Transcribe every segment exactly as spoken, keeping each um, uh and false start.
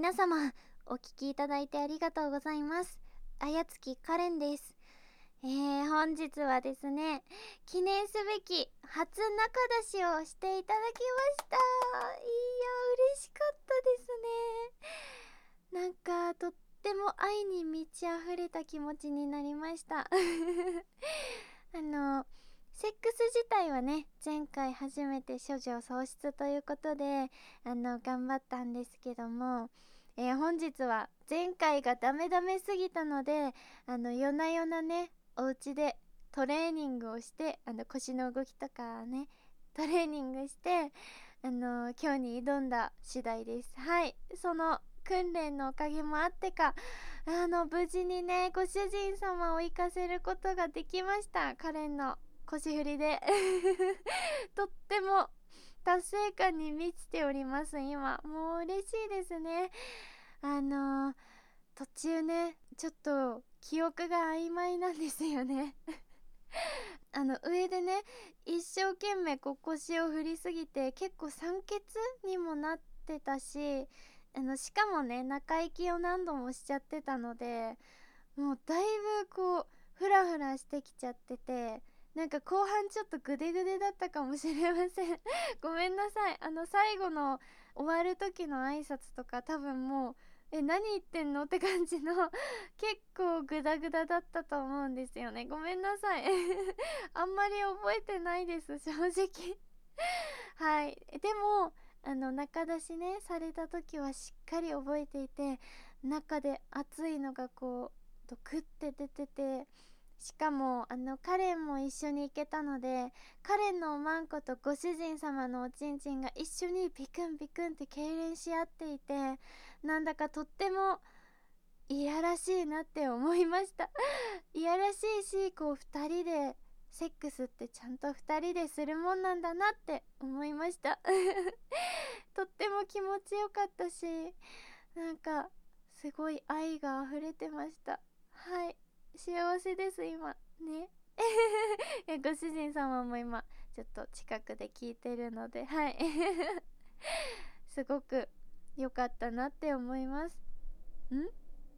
皆様お聞きいただいてありがとうございます。あやつきかれんです。えー、本日はですね、記念すべき初中出しをしていただきました。いや嬉しかったですね。なんかとっても愛に満ち溢れた気持ちになりましたあのセックス自体はね、前回初めて処女喪失ということであの頑張ったんですけども、えー、本日は前回がダメダメすぎたので、あの夜な夜なねお家でトレーニングをして、あの腰の動きとかねトレーニングして、あの今日に挑んだ次第です。はい、その訓練のおかげもあってか、あの無事にねご主人様を行かせることができました。カレンの腰振りでとっても達成感に満ちております。今もう嬉しいですね。あのー、途中ねちょっと記憶が曖昧なんですよねあの上でね一生懸命こう腰を振りすぎて結構酸欠にもなってたし、あのしかもね中息を何度もしちゃってたので、もうだいぶこうフラフラしてきちゃってて、なんか後半ちょっとグデグデだったかもしれませんごめんなさい。あの最後の終わる時の挨拶とか多分もうえ何言ってんのって感じの結構グダグダだったと思うんですよね。ごめんなさいあんまり覚えてないです正直はい。でもあの中出しねされた時はしっかり覚えていて、中で熱いのがこうドクって出てて、しかもあのカレンも一緒に行けたので、カレンのおまんことご主人様のおちんちんが一緒にビクンビクンって痙攣し合っていて、なんだかとってもいやらしいなって思いましたいやらしいし、こうふたりでセックスってちゃんとふたりでするもんなんだなって思いましたとっても気持ちよかったし、なんかすごい愛が溢れてました。はい、幸せです今ねご主人様も今ちょっと近くで聞いてるので、はいすごく良かったなって思います。ん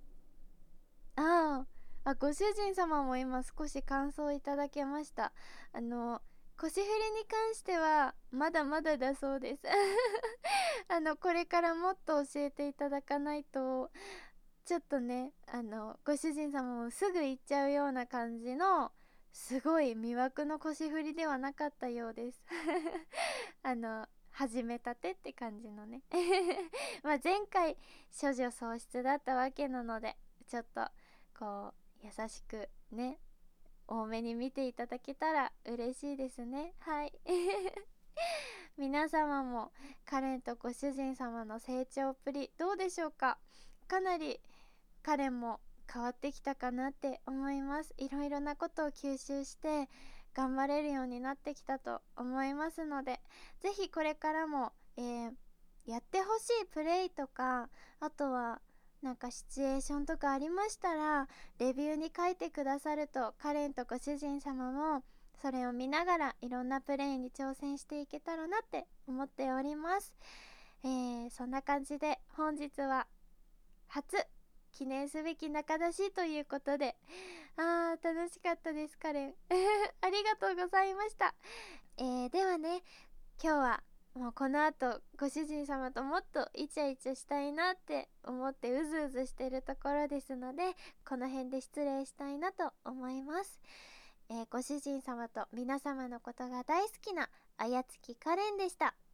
あーあ、ご主人様も今少し感想いただけました。あの腰振りに関してはまだまだだそうですあのこれからもっと教えていただかないと、ちょっとねあのご主人様もすぐ行っちゃうような感じのすごい魅惑の腰振りではなかったようですあの始めたてって感じのねまあ前回処女喪失だったわけなので、ちょっとこう優しくね多めに見ていただけたら嬉しいですね。はい皆様もカレンとご主人様の成長っぷりどうでしょうか。かなりカレンも変わってきたかなって思います。いろいろなことを吸収して頑張れるようになってきたと思いますので、ぜひこれからも、えー、やってほしいプレイとか、あとはなんかシチュエーションとかありましたらレビューに書いてくださると、カレンとご主人様もそれを見ながらいろんなプレイに挑戦していけたらなって思っております。えー、そんな感じで本日は初記念すべき中出しということで、あー楽しかったですカレンありがとうございました。えー、ではね、今日はもうこの後ご主人様ともっとイチャイチャしたいなって思ってうずうずしてるところですので、この辺で失礼したいなと思います。えー、ご主人様と皆様のことが大好きなあやつきカレンでした。